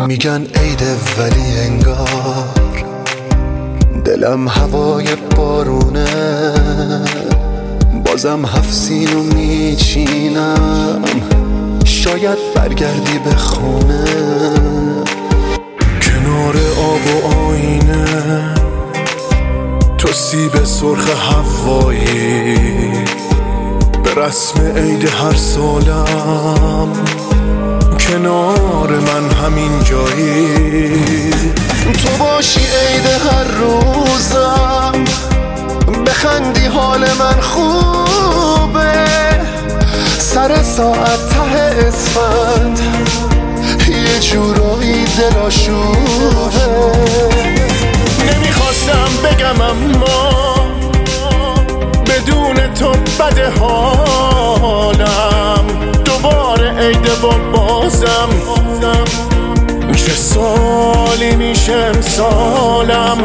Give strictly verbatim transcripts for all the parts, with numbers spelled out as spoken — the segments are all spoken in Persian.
میگن عیده ولی انگار دلم هوای بارونه، بازم هفت سینو میچینم شاید برگردی به خونه. کنار آب و آینه تو سیب سرخ هوایی، به رسم عید هر سالم کنار من همین جایی. تو باشی عید هر روزم، بخندی حال من خوبه، سر ساعت ته اسفند یه جورایی دلاشوبه. نمیخواستم بگم اما بدون تو بده حالم، دوباره عید با بازم چه سالی میشه امسالم.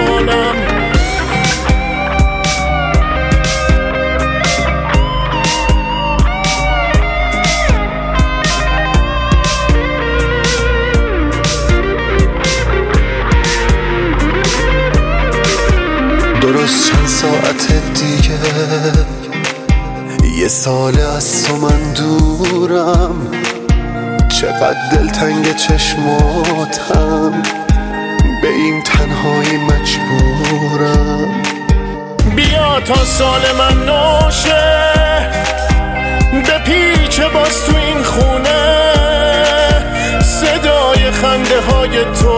درست چند ساعت دیگه یه سال از تو من دورم، چقدر دلتنگ چشماتم، به این تنهایی مجبورم. بیا تا سال من نوشه، به پیچ باز تو این خونه، صدای خنده های تو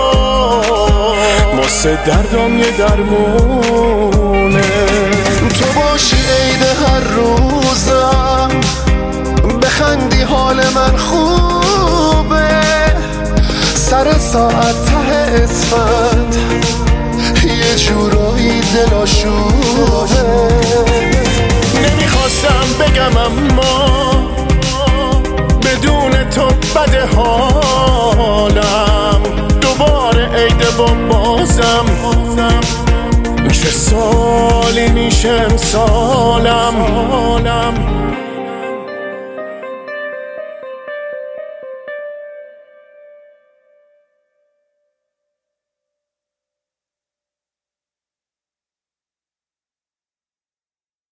واسه دردم یه درمونه. تو باشی عید هر روزم، بخندی حال من خوبه، سر ساعت ته اسفند یه جورایی دلاشوبه. نمیخواستم بگم اما بدون تو بده حالم، دوباره عید با بازم چه سالی میشه امسالم.